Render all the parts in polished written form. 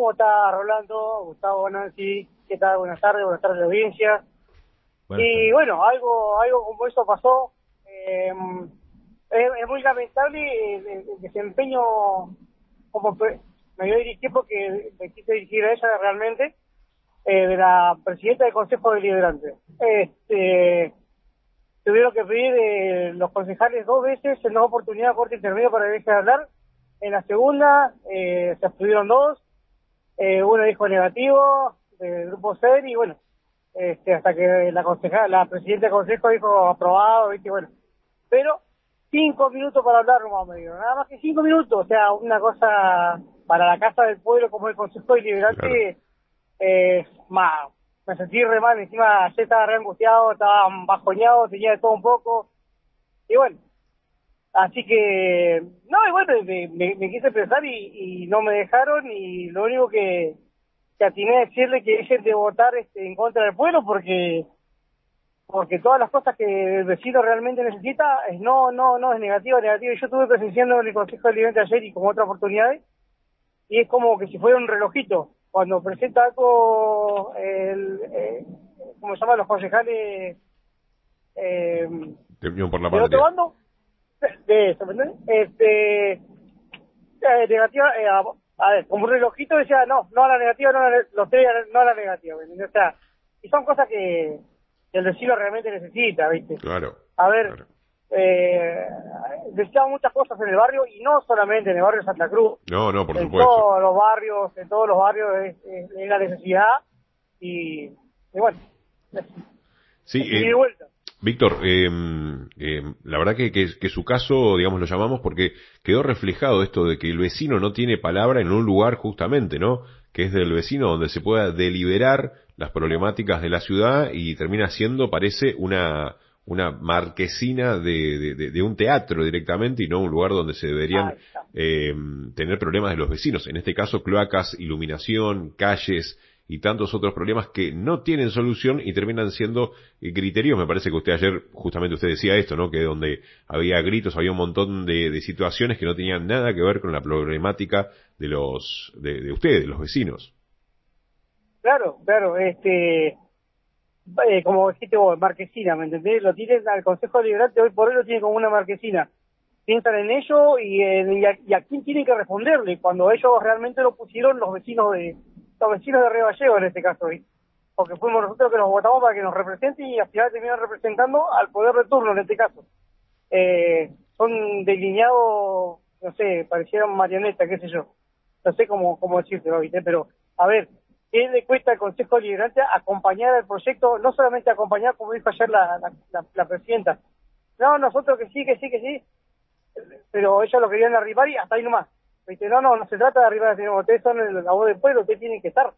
¿Cómo está Rolando, Gustavo, Nancy? ¿Qué tal? Buenas tardes a la audiencia. Y bueno, algo como eso pasó. Es muy lamentable el desempeño como me voy a dirigir porque me quise dirigir a ella realmente, de la presidenta del Consejo Deliberante. Tuvieron que pedir los concejales 2 veces en 2 oportunidades corte intermedio para dejar de hablar. En la segunda se abstuvieron 2, uno dijo negativo del grupo CER y bueno, hasta que la presidenta del consejo dijo aprobado, ¿viste? Bueno, pero 5 minutos para hablar nomás me dio, nada más que 5 minutos, o sea, una cosa para la casa del pueblo como el Consejo Deliberante. Más, me sentí re mal, encima ayer estaba re angustiado, estaba bajoneado, tenía de todo un poco, y bueno, así que, no, y bueno, me quise pensar y no me dejaron, y lo único que atiné a decirle que dejen de votar en contra del pueblo, porque todas las cosas que el vecino realmente necesita no es negativo. Yo estuve presenciando en el Consejo Deliberante ayer y con otras oportunidades, y es como que si fuera un relojito. Cuando presenta algo, ¿cómo se llama? Los concejales de Unión por la del otro Patria. bando, de eso, ¿me entiendes? Negativa, a ver, como un relojito decía, no a la negativa, los 3 no a la negativa, ¿me entiendes? O sea, y son cosas que el vecino realmente necesita, ¿viste? Claro. A ver, Claro. necesitamos muchas cosas en el barrio, y no solamente en el barrio de Santa Cruz, No, por en supuesto. todos los barrios es la necesidad, y bueno, Sí, y de vuelta. Víctor, la verdad que su caso, digamos, lo llamamos porque quedó reflejado esto de que el vecino no tiene palabra en un lugar justamente, ¿no? Que es del vecino donde se pueda deliberar las problemáticas de la ciudad y termina siendo, parece, una marquesina de un teatro directamente y no un lugar donde se deberían tener problemas de los vecinos. En este caso, cloacas, iluminación, calles y tantos otros problemas que no tienen solución y terminan siendo criterios. Me parece que usted decía esto, ¿no? Que donde había gritos, había un montón de situaciones que no tenían nada que ver con la problemática de ustedes, de los vecinos. Claro, como dijiste vos, marquesina, ¿me entendés? Lo tienen al Consejo Deliberante, hoy por hoy lo tienen como una marquesina. Piensan en ello y a quién tienen que responderle cuando ellos realmente lo pusieron los vecinos de Río Gallegos en este caso, ¿sí? Porque fuimos nosotros que nos votamos para que nos representen y al final terminan representando al poder de turno en este caso. Son delineados, no sé, parecieran marionetas, qué sé yo. No sé cómo decírtelo, ¿viste? Pero, a ver, ¿qué le cuesta al Consejo Deliberante acompañar el proyecto? No solamente acompañar, como dijo ayer la presidenta. No, nosotros que sí, pero ellos lo querían arribar y hasta ahí nomás. ¿Viste? No se trata de arribar, sino ustedes son la voz del pueblo, ustedes tienen que estar,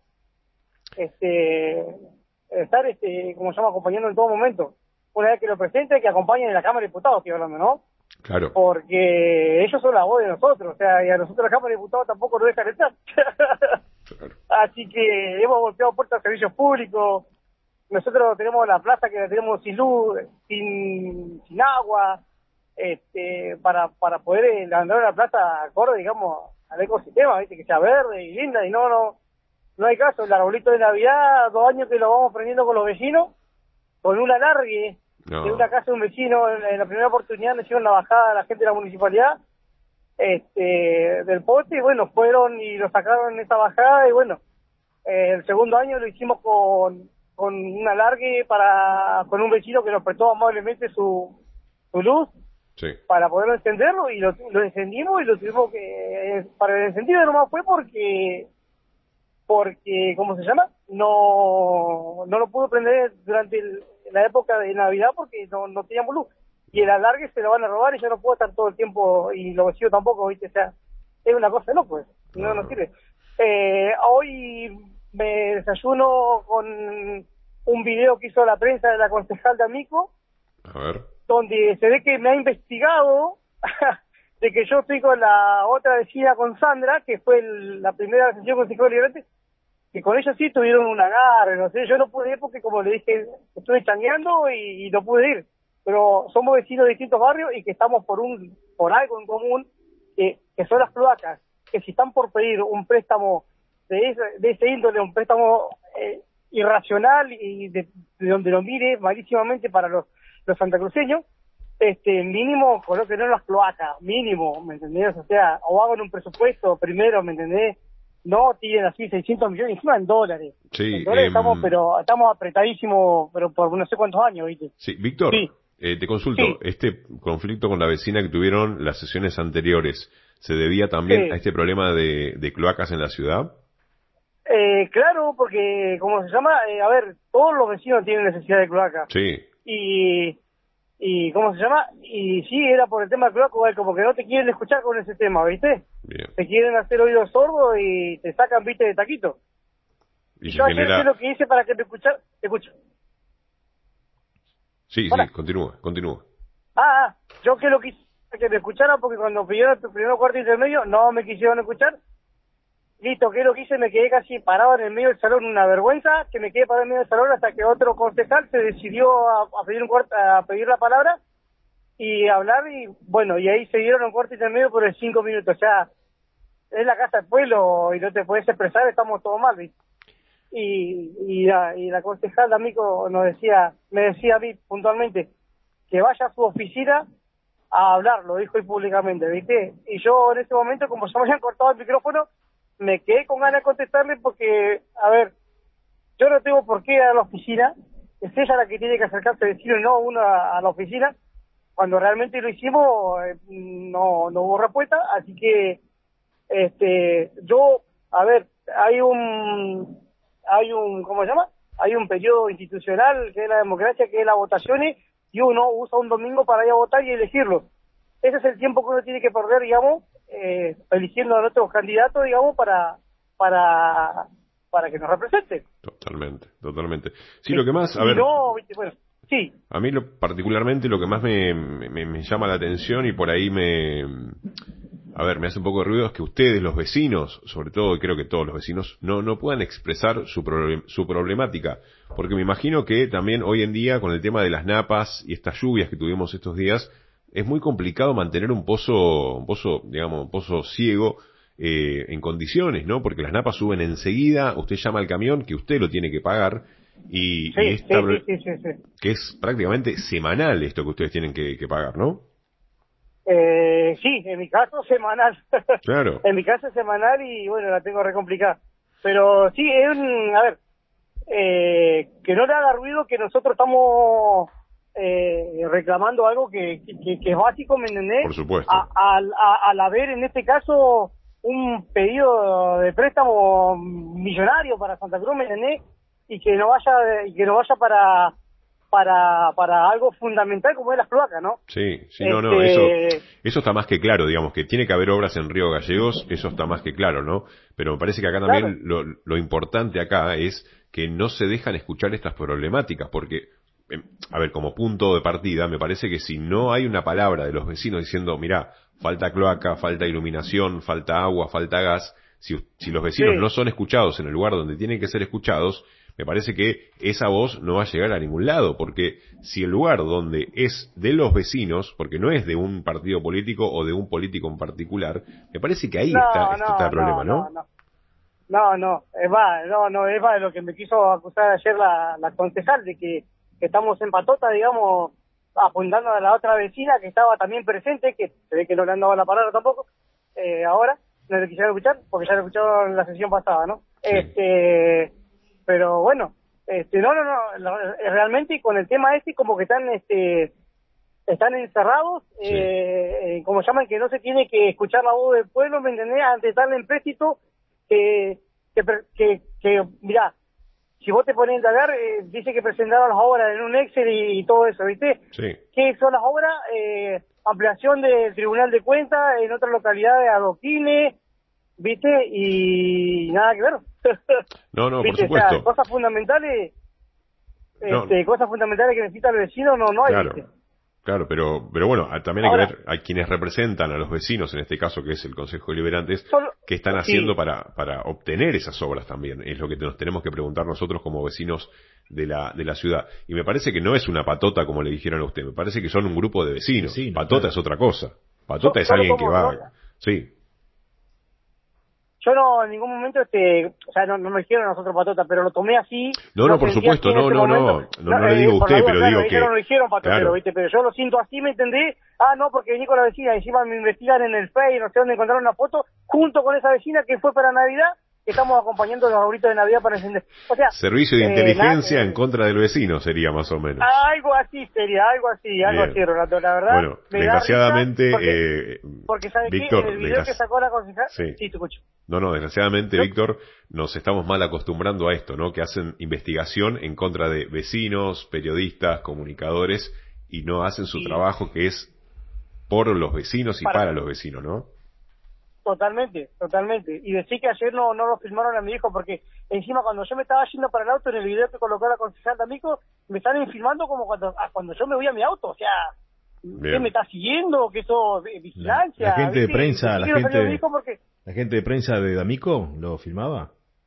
como se llama, acompañando en todo momento. Una vez que lo presenten, que acompañen en la Cámara de Diputados, estoy hablando, ¿no? Claro. Porque ellos son la voz de nosotros, o sea, y a nosotros la Cámara de Diputados tampoco nos dejan estar. Claro. Así que hemos golpeado puertas de servicios públicos. Nosotros tenemos la plaza que la tenemos sin luz, sin agua, para poder levantar la plaza acorde, digamos, al ecosistema, ¿viste? Que sea verde y linda, y no hay caso. El arbolito de Navidad, 2 años que lo vamos prendiendo con los vecinos, con un alargue de una casa de un vecino. En la primera oportunidad le hicieron la bajada a la gente de la municipalidad del poste, y bueno, fueron y lo sacaron en esa bajada, y bueno, el segundo año lo hicimos con un alargue con un vecino que nos prestó amablemente su luz, Sí. para poder encenderlo, y lo encendimos, y lo tuvimos que, para el encendido nomás fue porque, ¿cómo se llama? No lo pudo prender durante la época de Navidad porque no teníamos luz. Y el alargue se lo van a robar y yo no puedo estar todo el tiempo, y los vecinos tampoco, ¿viste? O sea, es una cosa de loco, pues. No sirve. Hoy me desayuno con un video que hizo la prensa de la concejal de Amico, A ver. donde se ve que me ha investigado de que yo estoy con la otra vecina, con Sandra, que fue la primera sesión con Consejo Deliberante, que con ellos sí tuvieron un agarre, no sé, yo no pude ir porque, como le dije, estuve changueando y no pude ir, pero somos vecinos de distintos barrios y que estamos por algo en común, que son las cloacas, que si están por pedir un préstamo de ese índole, un préstamo irracional y de donde lo mire malísimamente para los santacruceños, mínimo coloquen en las cloacas, mínimo, ¿me entendés? O sea, o hagan un presupuesto primero, ¿me entendés? No tienen así 600 millones, encima en dólares. Sí, En dólares estamos apretadísimos, pero por no sé cuántos años, ¿viste? Sí, Víctor, Sí, te consulto, sí, este conflicto con la vecina que tuvieron las sesiones anteriores, ¿se debía también a sí. este problema de cloacas en la ciudad? Claro, porque, ¿cómo se llama? A ver, todos los vecinos tienen necesidad de cloaca. Sí, Y ¿cómo se llama? Y sí, era por el tema del cloaco, como que no te quieren escuchar con ese tema, ¿viste? bien. Te quieren hacer oídos sordos y te sacan, ¿viste? De taquito. Y Y se yo ayer sé genera... lo que hice para que me escuchara. Te escucho. Sí, sí, Hola. continúa. Yo que lo que hice para que me escucharan, porque cuando pidieron el primer cuarto intermedio no me quisieron escuchar. Listo, que lo que hice, me quedé casi parado en el medio del salón, una vergüenza, que me quedé parado en el medio del salón hasta que otro concejal se decidió a pedir la palabra y hablar, y bueno, y ahí se dieron un cuarto intermedio por el 5 minutos. O sea, es la casa del pueblo y no te puedes expresar, estamos todos mal, ¿viste? Y la concejal amigo me decía a mí puntualmente que vaya a su oficina a hablar, lo dijo ahí públicamente, ¿viste? Y yo en ese momento, como se me habían cortado el micrófono, me quedé con ganas de contestarle porque, a ver, yo no tengo por qué ir a la oficina, es ella la que tiene que acercarse al vecino y no uno a la oficina. Cuando realmente lo hicimos, no hubo respuesta, así que, a ver, ¿cómo se llama? Hay un periodo institucional que es la democracia, que es las votaciones, y uno usa un domingo para ir a votar y elegirlo. Ese es el tiempo que uno tiene que perder, digamos, eligiendo a nuestros candidatos, digamos, para que nos representen. Totalmente. Sí, Sí. lo que más, a Y ver, no, ¿viste? Bueno, sí, a mí particularmente lo que más me llama la atención y por ahí a ver, me hace un poco de ruido es que ustedes, los vecinos, sobre todo, y creo que todos los vecinos, no puedan expresar su problemática. Porque me imagino que también hoy en día, con el tema de las napas y estas lluvias que tuvimos estos días, es muy complicado mantener digamos, un pozo ciego, en condiciones, ¿no? Porque las napas suben enseguida, usted llama al camión que usted lo tiene que pagar, y sí, sí, sí, sí, sí, sí. que es prácticamente semanal esto que ustedes tienen que pagar, ¿no? Sí, en mi caso semanal. Claro. En mi caso es semanal y bueno, la tengo re complicada. Pero sí, a ver, que no le haga ruido que nosotros estamos reclamando algo que es básico, ¿me entendés? Por supuesto. Al haber en este caso un pedido de préstamo millonario para Santa Cruz, ¿me entendés? Y que no vaya para algo fundamental como es las cloacas, ¿no? Sí, no, eso está más que claro, digamos, que tiene que haber obras en Río Gallegos, eso está más que claro, ¿no? Pero me parece que acá Claro, también lo importante acá es que no se dejan escuchar estas problemáticas, porque, a ver, como punto de partida, me parece que si no hay una palabra de los vecinos diciendo, mirá, falta cloaca, falta iluminación, falta agua, falta gas, si los vecinos no sí. son escuchados en el lugar donde tienen que ser escuchados, me parece que esa voz no va a llegar a ningún lado, porque si el lugar donde es de los vecinos, porque no es de un partido político o de un político en particular, me parece que ahí No, está no, el problema, no, no, ¿no? no. No, es más de lo que me quiso acusar ayer la concejal, de que estamos en patota, digamos, apuntando a la otra vecina que estaba también presente, que se ve que no le han dado la palabra tampoco, ahora, no le quisieron escuchar, porque ya lo escucharon en la sesión pasada, ¿no? Sí, Pero bueno, realmente con el tema como que están encerrados, sí. como llaman, que no se tiene que escuchar la voz del pueblo, ¿me entendés? Antes de darle empréstito, mirá, si vos te pones a indagar, dice que presentaron las obras en un Excel y todo eso, ¿viste? Sí. ¿Qué son las obras? Ampliación del Tribunal de Cuentas en otras localidades, adoquines, ¿viste? Y nada que ver. No, por ¿Viste? O sea, supuesto. No, cosas fundamentales que necesita el vecino no hay, claro. ¿viste? Claro, pero bueno, también hay que Ahora, ver a quienes representan a los vecinos, en este caso que es el Consejo de Liberantes, solo, qué están haciendo sí, para obtener esas obras también. Es lo que nos tenemos que preguntar nosotros como vecinos de la ciudad. Y me parece que no es una patota como le dijeron a usted, me parece que son un grupo de vecinos. Vecinos, Patota claro. es otra cosa. Patota es solo alguien que como, va... Sí, yo no en ningún momento, o sea, no me dijeron a nosotros patota, pero lo tomé así. No, por supuesto, no le digo a usted, pero claro, digo ellos que... no lo dijeron patotero, claro. ¿viste? Pero yo lo siento así, ¿me entendés? No, porque vení con la vecina, encima me investigan en el Face, no sé dónde encontraron una foto, junto con esa vecina que fue para Navidad, que estamos acompañando los arbolitos de Navidad para encender. O sea, servicio de inteligencia en contra del vecino sería más o menos. Algo así sería, algo así, Rolando, la verdad. Bueno, desgraciadamente, porque ¿sabes Víctor, qué? En el video que sacó la concejal... Sí, te escucho. No, desgraciadamente, Víctor, nos estamos mal acostumbrando a esto, ¿no? Que hacen investigación en contra de vecinos, periodistas, comunicadores, y no hacen su trabajo, que es por los vecinos y para los vecinos, ¿no? Totalmente. Y decir que ayer no lo filmaron a mi hijo, porque encima cuando yo me estaba yendo para el auto, en el video que colocó la concejal de Amico, me están filmando como cuando yo me voy a mi auto, o sea, ¿qué me está siguiendo? ¿Que eso vigilancia? La gente de prensa, la gente de prensa de D'Amico lo filmaba.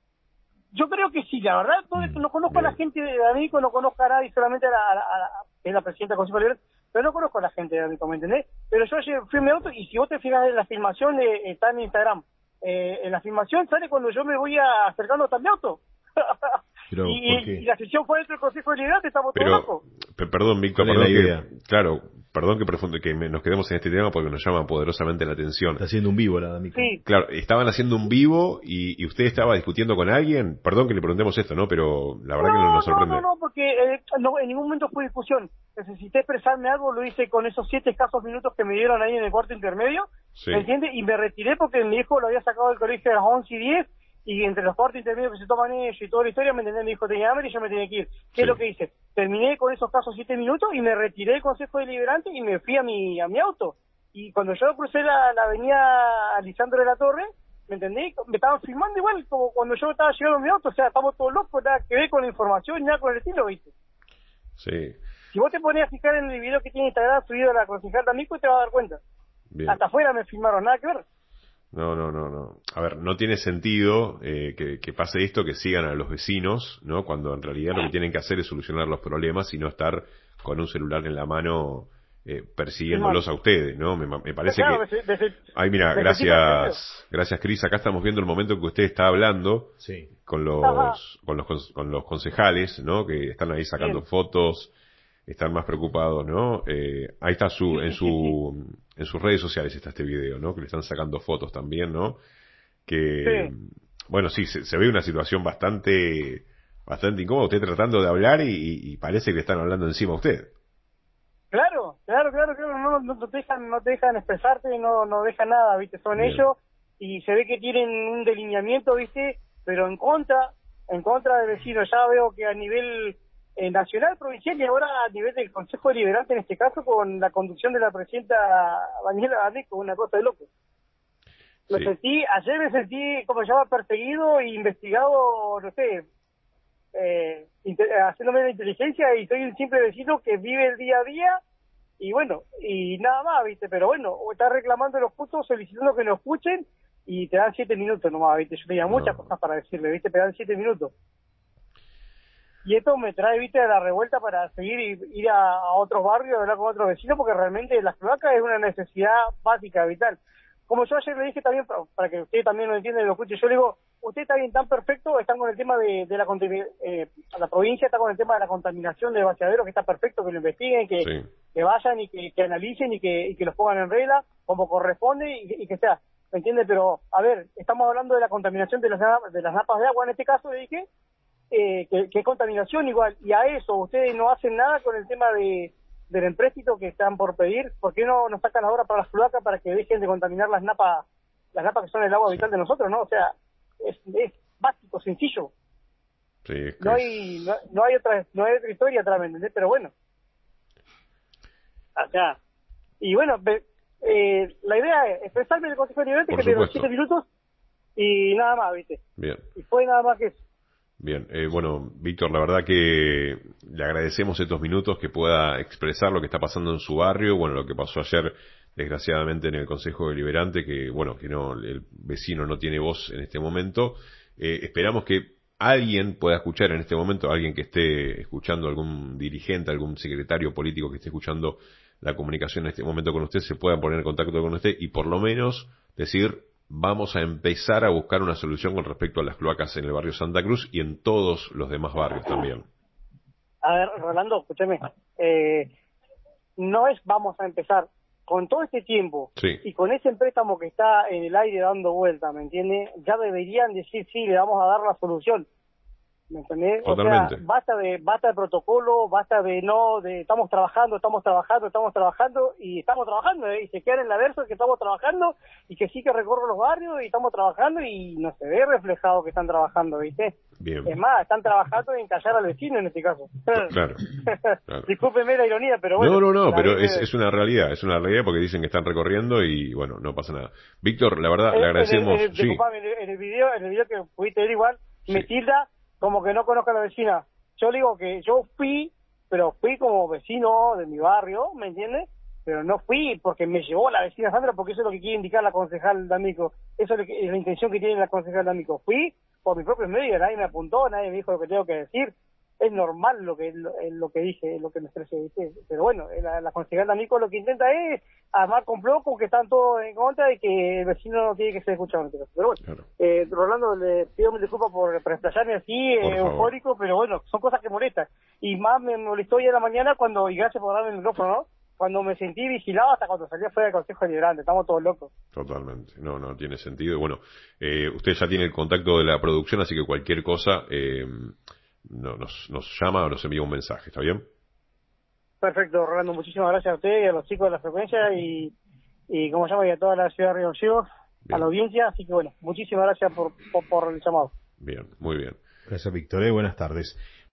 Yo creo que sí, la verdad, no conozco a la gente de D'Amico, no conozco a nadie, solamente es la presidenta del Consejo Liberal, pero no conozco a la gente de D'Amico, ¿me entendés? Pero yo ayer fui a mi auto, y si vos te fijas en la filmación, está en Instagram, en la filmación sale cuando yo me voy acercando hasta mi auto. Pero, y la sesión fue dentro del Consejo de Libertad, estamos todos locos. Perdón, Víctor, perdón que nos quedemos en este tema porque nos llama poderosamente la atención. Está haciendo un vivo la D'Amico. Sí. Claro, estaban haciendo un vivo y usted estaba discutiendo con alguien. Perdón que le preguntemos esto, ¿no? Pero la verdad que nos sorprende. No, porque en ningún momento fue discusión. Necesité expresarme algo, lo hice con esos 7 escasos minutos que me dieron ahí en el cuarto intermedio, ¿me entiendes? Y me retiré porque mi hijo lo había sacado del colegio a las 11:10, y entre los cuartos intermedios que se toman ellos y toda la historia, ¿me entendés? Mi hijo tenía hambre y yo me tenía que ir. ¿Qué es lo que hice? Terminé con esos casos 7 minutos y me retiré del Consejo Deliberante y me fui a mi auto. Y cuando yo crucé la avenida Lisandro de la Torre, ¿me entendés? Me estaban filmando igual como cuando yo estaba llegando a mi auto, o sea, estamos todos locos, nada que ver con la información, nada con el estilo, ¿viste? Sí. Si vos te pones a fijar en el video que tiene Instagram subido a la concejal de Amico, te vas a dar cuenta. Bien. Hasta afuera me filmaron, nada que ver. No. A ver, no tiene sentido que pase esto, que sigan a los vecinos, ¿no? Cuando en realidad lo que tienen que hacer es solucionar los problemas y no estar con un celular en la mano persiguiéndolos a ustedes, ¿no? Me parece que... Ay, mira, gracias, Cris. Acá estamos viendo el momento en que usted está hablando con los concejales, ¿no? Que están ahí sacando fotos, están más preocupados, ¿no? Ahí está en sus redes sociales está este video, ¿no? Que le están sacando fotos también, ¿no? Que, bueno, sí, se ve una situación bastante incómoda, usted tratando de hablar y parece que le están hablando encima a usted. Claro, no te dejan expresarte, no dejan nada, ¿viste? Son ellos, y se ve que tienen un delineamiento, ¿viste? Pero en contra del vecino. Ya veo que a nivel nacional, provincial y ahora a nivel del Consejo Deliberante, en este caso, con la conducción de la presidenta Daniela D'Amico, una cosa de loco. Ayer me sentí, como se llama, perseguido e investigado, no sé, haciéndome la inteligencia, y soy un simple vecino que vive el día a día, y bueno, y nada más, ¿viste? Pero bueno, está reclamando los puntos, solicitando que nos escuchen, y te dan 7 minutos nomás, ¿viste? Yo tenía muchas cosas para decirle, ¿viste? Te dan 7 minutos. Y esto me trae, ¿viste?, a la revuelta para seguir ir a otros barrios, hablar con otros vecinos, porque realmente las cloacas es una necesidad básica, vital. Como yo ayer le dije también, para que usted también lo entienda y lo escuche, yo le digo, usted está bien tan perfecto, están con el tema de la provincia está con el tema de la contaminación de vaciaderos, que está perfecto, que lo investiguen, que vayan y que analicen y que los pongan en regla, como corresponde y que sea, ¿me entiende? Pero, a ver, estamos hablando de la contaminación de las napas de agua, en este caso le dije, que es contaminación igual, y a eso ustedes no hacen nada con el tema del empréstito que están por pedir. ¿Por qué no nos sacan ahora para las cloacas para que dejen de contaminar las napas que son el agua vital de nosotros, ¿no? O sea, es básico, sencillo. No hay otra historia atrás, ¿me entendés? Pero bueno, o sea, y bueno, la idea es expresarme en el Consejo Deliberante, que tengo 7 minutos y nada más, ¿viste? Bien. Y fue nada más que eso. Bien, bueno, Víctor, la verdad que le agradecemos estos minutos, que pueda expresar lo que está pasando en su barrio, bueno, lo que pasó ayer, desgraciadamente, en el Consejo Deliberante, que bueno, que no, el vecino no tiene voz en este momento. Esperamos que alguien pueda escuchar en este momento, alguien que esté escuchando, algún dirigente, algún secretario político que esté escuchando la comunicación en este momento con usted, se pueda poner en contacto con usted y por lo menos decir vamos a empezar a buscar una solución con respecto a las cloacas en el barrio Santa Cruz y en todos los demás barrios también. A ver, Rolando, escúchame, no es vamos a empezar, con todo este tiempo y con ese préstamo que está en el aire dando vuelta, ¿me entiendes? Ya deberían decir sí, le vamos a dar la solución. ¿Me entendés? Totalmente. O sea, basta de protocolo, basta de estamos trabajando y se quedan en la verso que estamos trabajando y que sí que recorro los barrios y estamos trabajando y no se ve reflejado que están trabajando, ¿viste? Bien. Es más, están trabajando en callar al vecino en este caso. Claro. Discúlpeme la ironía, pero bueno. No, pero es una realidad porque dicen que están recorriendo y bueno, no pasa nada. Víctor, la verdad, le agradecemos. Disculpame, en el video que pudiste ver igual, me tilda como que no conozco a la vecina. Yo le digo que yo fui como vecino de mi barrio, ¿me entiendes? Pero no fui porque me llevó la vecina Sandra, porque eso es lo que quiere indicar la concejal D'Amico. Eso es la intención que tiene la concejal D'Amico. Fui por mis propios medios, nadie me apuntó, nadie me dijo lo que tengo que decir. Es normal lo que dije, lo que me expresé, ¿viste? Pero bueno, la concejal D'Amico lo que intenta es armar complot con que están todos en contra de que el vecino no tiene que ser escuchado. Pero bueno, Rolando, le pido mil disculpas por explayarme así, eufórico, pero bueno, son cosas que molestan. Y más me molestó hoy en la mañana cuando, y gracias por darme el micrófono, ¿no? Cuando me sentí vigilado hasta cuando salí fuera del Consejo Deliberante, estamos todos locos. Totalmente, no tiene sentido. Bueno, usted ya tiene el contacto de la producción, así que cualquier cosa nos llama o nos envía un mensaje, ¿está bien? Perfecto, Rolando, muchísimas gracias a usted y a los chicos de la frecuencia y como llama, y a toda la ciudad de Río Gallegos, a la audiencia, así que bueno, muchísimas gracias por el llamado. Bien, muy bien. Gracias, Víctor, buenas tardes.